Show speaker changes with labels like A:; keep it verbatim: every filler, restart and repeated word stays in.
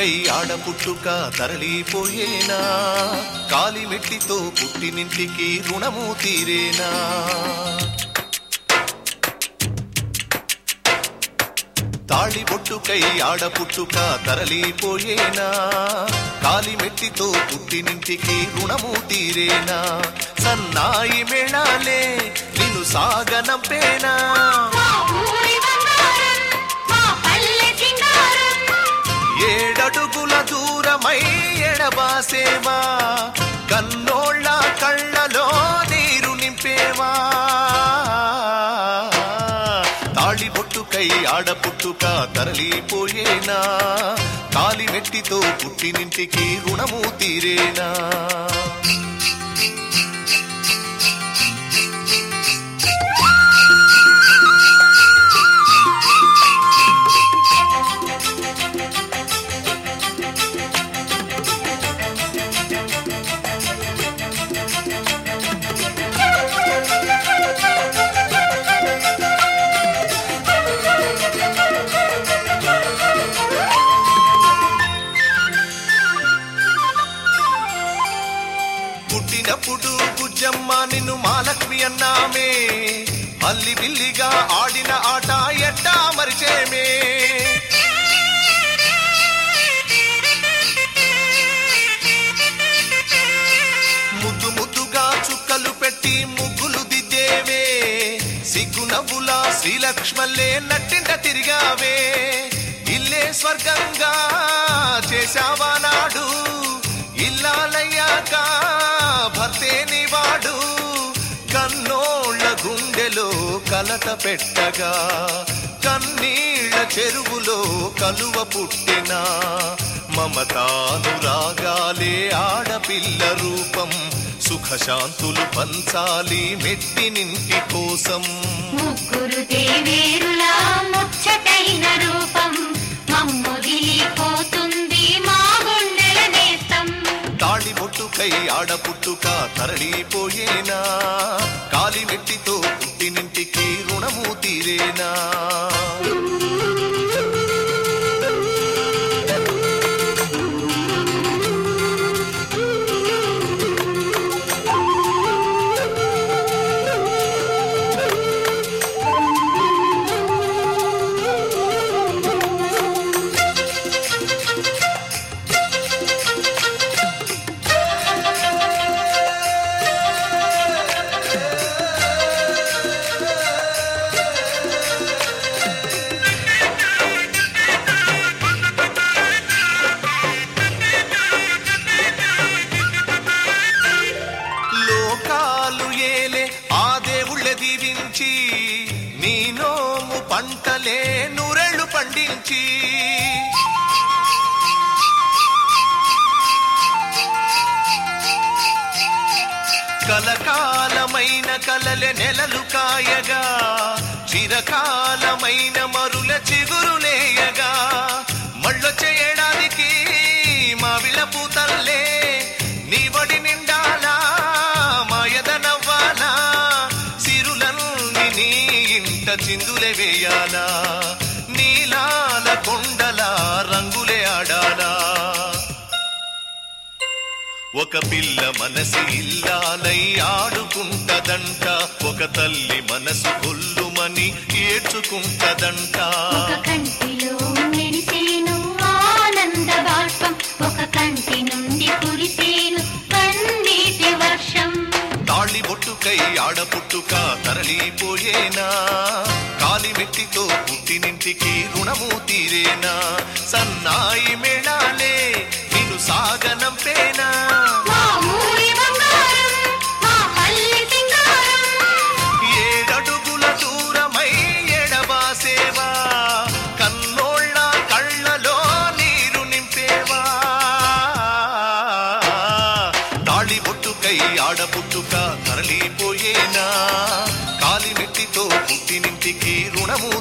A: పుట్టుకై ఆడపుట్టుక తరలిపోయేనా, కాలిమెట్టితో పుట్టినింటికి రుణము తీరేనా. తాళిబొట్టుకై ఆడపుట్టుక తరలిపోయేనా, కాలిమెట్టితో పుట్టినింటికి రుణము తీరేనా. సన్నాయి మేళాలే నిన్ను సాగనంపేనా, ఏడడుగుల దూరమై ఎడబాసేవా, కన్నోళ్ళ కళ్ళలో నీరు నింపేవా. తాళిబొట్టుకై ఆడపుట్టుక తరలిపోయేనా, కాలిమెట్టితో పుట్టినింటికి రుణము తీరేనా. పుట్టినప్పుడు బుజ్జమ్మ నిన్ను మాలక్ష్మి అన్నామే, అల్లి బిల్లిగా ఆడిన ఆట ఎట్టా మరిచేమే. ముద్దు ముద్దుగా చుక్కలు పెట్టి ముగ్గులు దిద్దేవే, సిగ్గు నవ్వులా శ్రీలక్ష్మల్లే నట్టింట తిరిగావే. ఇల్లే స్వర్గంగా చేశావా నాడు, ఇల్లాలయ్యాక భర్తేని వాడు. కన్నోళ్ళ గుండెలో కలత పెట్టగా, కన్నీళ్ల చెరువులో కలువ పుట్టిన. మమతానురాగాలే ఆడపిల్ల రూపం, సుఖశాంతులు పంచాలి మెట్టినింటి కోసం.
B: ముగ్గురు దేవేరులా ముచ్చటైన రూపం, మమ్ముదిలిపోతుంది మా గుండెల నేస్తం.
A: తాళిబొట్టుకై ఆడపుట్టుక తరలిపోయేనా, కాలిమెట్టితో పుట్టినింటికి రుణము తీరేనా. దీవించి నీ నోము పంటలే నూరెళ్ళు పండించి, కలకాలమైన కలలే నెలలు కాయగా, చిరకాలమైన మరుల చిగురులేయగా. మళ్ళొచ్చే ఏడాదికి మా విళపు తల్లే నీ వడి నిండాలా, మాయద నవ్వాలా, సిరులన్నీ నీ ఇంట చిందులే వేయాలా. నీలాల కొండల రంగులే ఆడాలా. ఒక పిల్ల మనసి ఇల్లాలై ఆడుకుంటదంట, ఒక తల్లి మనసు కొల్లుమని ఏడ్చుకుంటదంట.
B: ఒక కంటిలో మెరిసేను ఆనంద బాష్పం, ఒక కంటి నుండి కురిసేను కన్నీటి వర్షం.
A: తాళిబొట్టుకై ఆడపుట్టుక తరలిపోయేనా, కాలిమెట్టితో పుట్టినింటికి రుణము తీరేనా. సన్నాయి మేళాలే నిన్ను సాగనంపేనా, ఏడడుగుల దూరమై ఎడబాసేవా, కన్నోళ్ళ కళ్ళలో నీరు నింపేవా. తాళిబొట్టుకై ఆడపుట్టుక తరలిపోయేనా, కాలిమెట్టితో పుట్టినింటికి రుణము